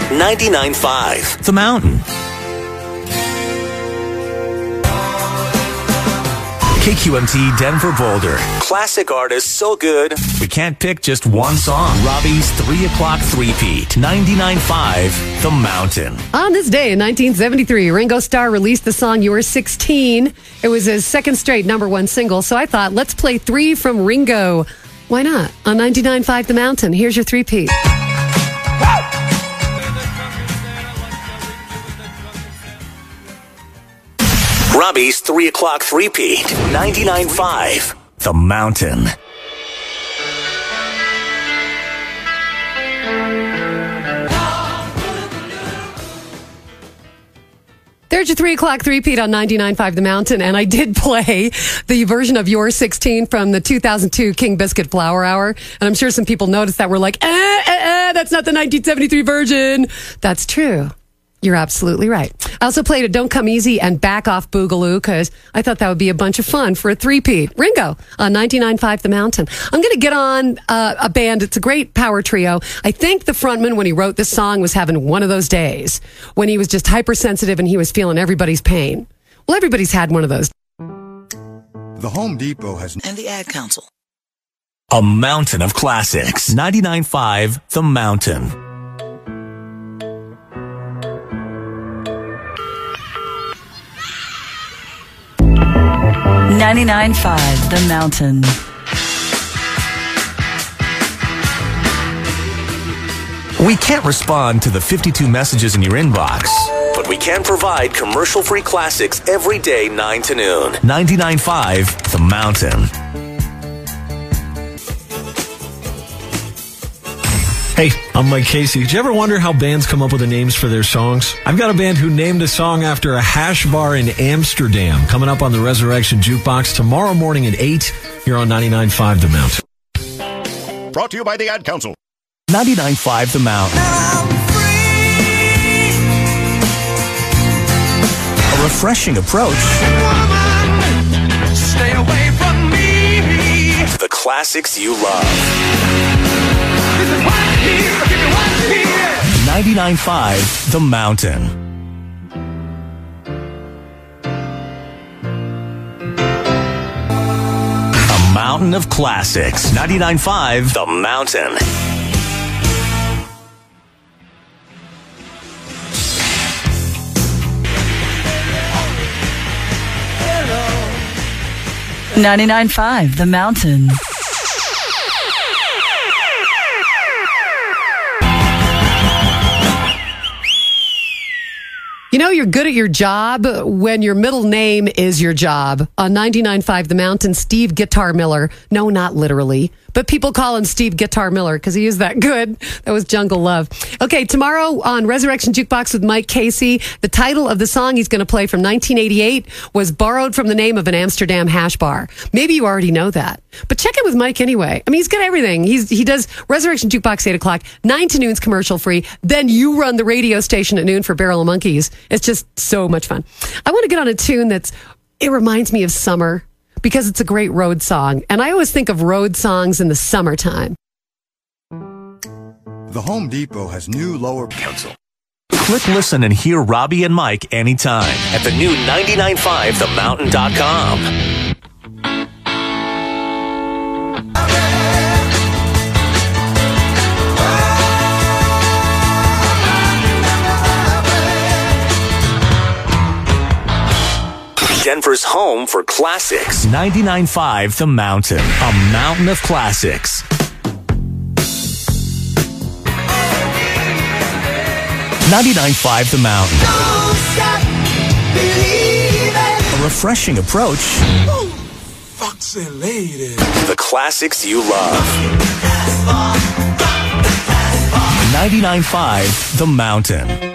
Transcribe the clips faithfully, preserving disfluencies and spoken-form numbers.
ninety-nine point five The Mountain. K Q M T Denver Boulder. Classic artists so good, we can't pick just one song. Robbie's three o'clock three-peat. ninety-nine point five The Mountain. On this day in nineteen seventy-three, Ringo Starr released the song You're sixteen. It was his second straight number one single, so I thought, let's play three from Ringo. Why not? On ninety-nine point five The Mountain. Here's your three-peat. Robbie's three o'clock three-peat. ninety-nine point five The Mountain. There's your three o'clock three-peat on ninety-nine point five The Mountain, and I did play the version of You're sixteen from the two thousand two King Biscuit Flower Hour, and I'm sure some people noticed that. We're like, eh, eh, eh, that's not the nineteen seventy-three version. That's true. You're absolutely right. I also played a Don't Come Easy and Back Off Boogaloo because I thought that would be a bunch of fun for a three-peat. Ringo on ninety-nine point five The Mountain. I'm going to get on uh, a band. It's a great power trio. I think the frontman, when he wrote this song, was having one of those days when he was just hypersensitive and he was feeling everybody's pain. Well, everybody's had one of those. The Home Depot has... And the Ad Council. A mountain of classics. ninety-nine point five The Mountain. ninety-nine point five The Mountain. We can't respond to the fifty-two messages in your inbox, but we can provide commercial-free classics every day, nine to noon. ninety-nine point five The Mountain. Hey, I'm Mike Casey. Did you ever wonder how bands come up with the names for their songs? I've got a band who named a song after a hash bar in Amsterdam, coming up on the Resurrection Jukebox tomorrow morning at eight here on ninety-nine point five The Mountain. Brought to you by the Ad Council. ninety-nine point five The Mountain. A refreshing approach. Stay away from me. The classics you love. ninety-nine point five The Mountain. A mountain of classics. ninety-nine point five The Mountain. ninety-nine point five The Mountain. You know, you're good at your job when your middle name is your job. On ninety-nine point five The Mountain, Steve Guitar Miller. No, not literally, but people call him Steve Guitar Miller because he is that good. That was Jungle Love. Okay, tomorrow on Resurrection Jukebox with Mike Casey, the title of the song he's going to play from nineteen eighty-eight was borrowed from the name of an Amsterdam hash bar. Maybe you already know that, but check in with Mike anyway. I mean, he's got everything. He's He does Resurrection Jukebox eight o'clock, nine to noon's commercial free. Then you run the radio station at noon for Barrel of Monkeys. It's just so much fun. I want to get on a tune that's, it reminds me of summer because it's a great road song. And I always think of road songs in the summertime. The Home Depot has new lower... Council. Click, listen, and hear Robbie and Mike anytime at the new ninety-nine point five the mountain dot com. Denver's home for classics. ninety-nine point five The Mountain. A mountain of classics. ninety-nine point five The Mountain. Don't stop believing. A refreshing approach. Ooh, foxy lady. The classics you love. ninety-nine point five The Mountain.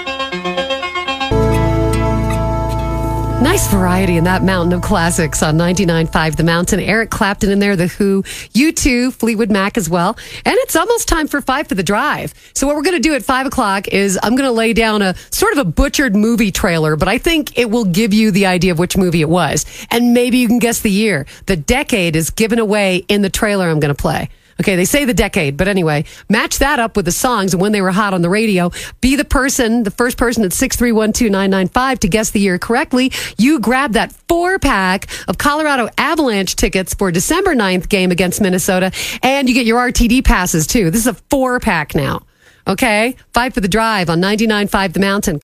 Nice variety in that mountain of classics on ninety-nine point five The Mountain. Eric Clapton in there, The Who, U two, Fleetwood Mac as well. And it's almost time for Five for the Drive. So what we're going to do at five o'clock is I'm going to lay down a sort of a butchered movie trailer, but I think it will give you the idea of which movie it was. And maybe you can guess the year. The decade is given away in the trailer I'm going to play. Okay, they say the decade, but anyway, match that up with the songs and when they were hot on the radio. Be the person, the first person at six three one two nine nine five to guess the year correctly. You grab that four-pack of Colorado Avalanche tickets for December ninth game against Minnesota, and you get your R T D passes, too. This is a four-pack now. Okay? Five for the drive on ninety-nine point five The Mountain.